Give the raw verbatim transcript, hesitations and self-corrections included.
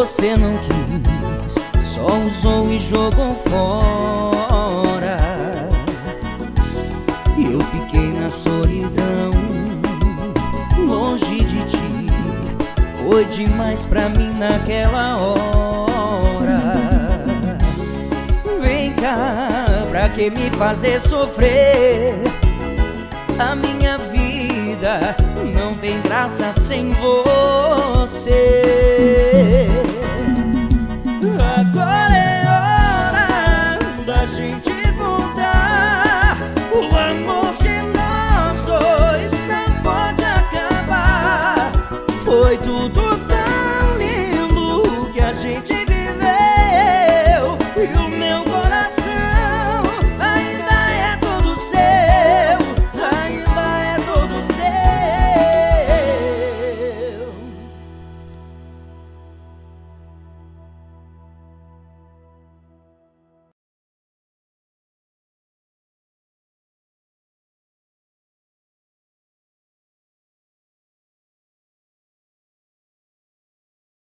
Você não quis, só usou e jogou fora. E eu fiquei na solidão, longe de ti. Foi demais pra mim naquela hora. Vem cá, pra que me fazer sofrer? A minha vida não tem graça sem você.